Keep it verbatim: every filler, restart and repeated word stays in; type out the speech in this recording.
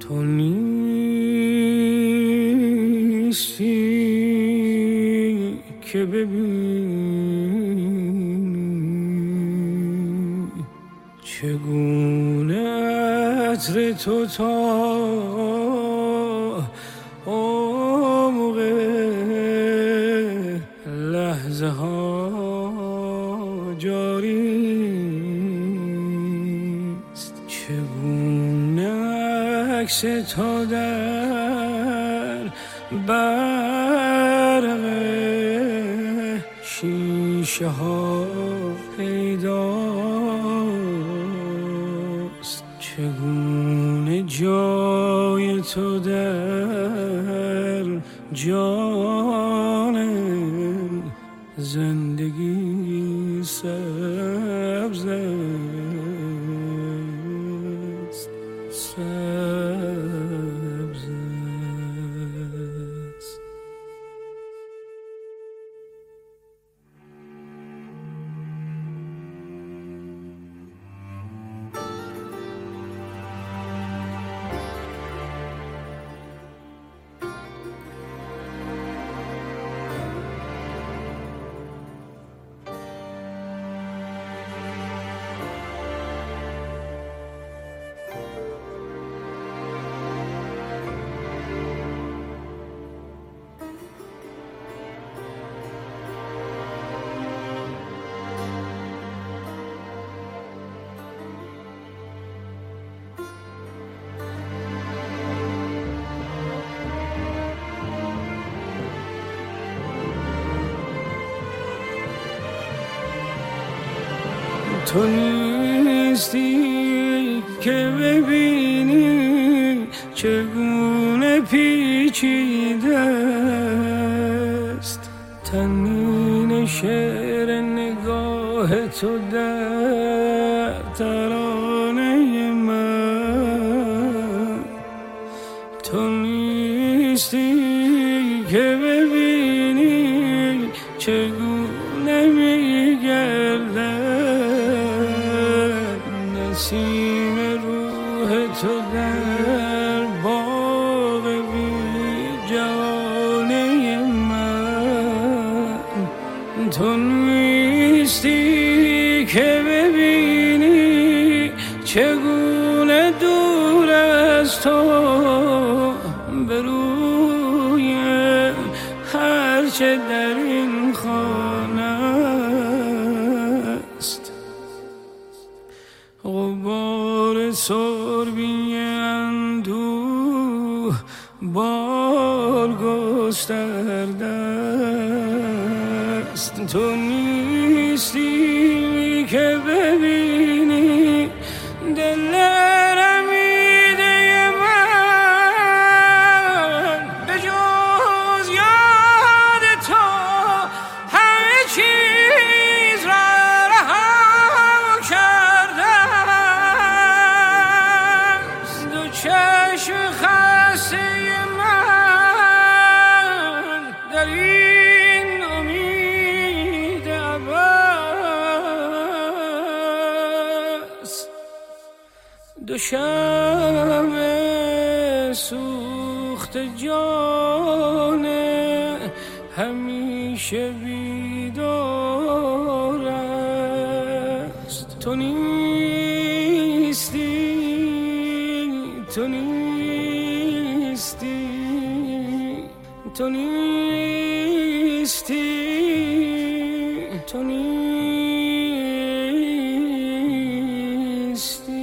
تو نیستی که ببینی چگونه عطر تو تا عمق لحظه ها جاری است، چگونه عکس تو در برق شیشه ها پیداست، چگونه جای تو در جان زندگی سبز است، سبز است. تو نیستی که ببینی چگونه پیچیده است تنین شعر نگاه تو در ترانه من. تو نیستی که ببینی چگونه میگردد نسیم روح تو در باغ بی جوانه من. تو نیستی که ببینی چگونه دور از تو برویم هرچه در این خانه است. غبار سربی اندوه بال گسترده است. تو نیستی که ببینی دل رمیده من به جز یاد تو همه چیز را رها کرده است. دو چشم خسته من در این امید عباس دو شمع سوخت جان همیشه بیدار است. تو نیستی تو نیستی تو نیستی تو نیستی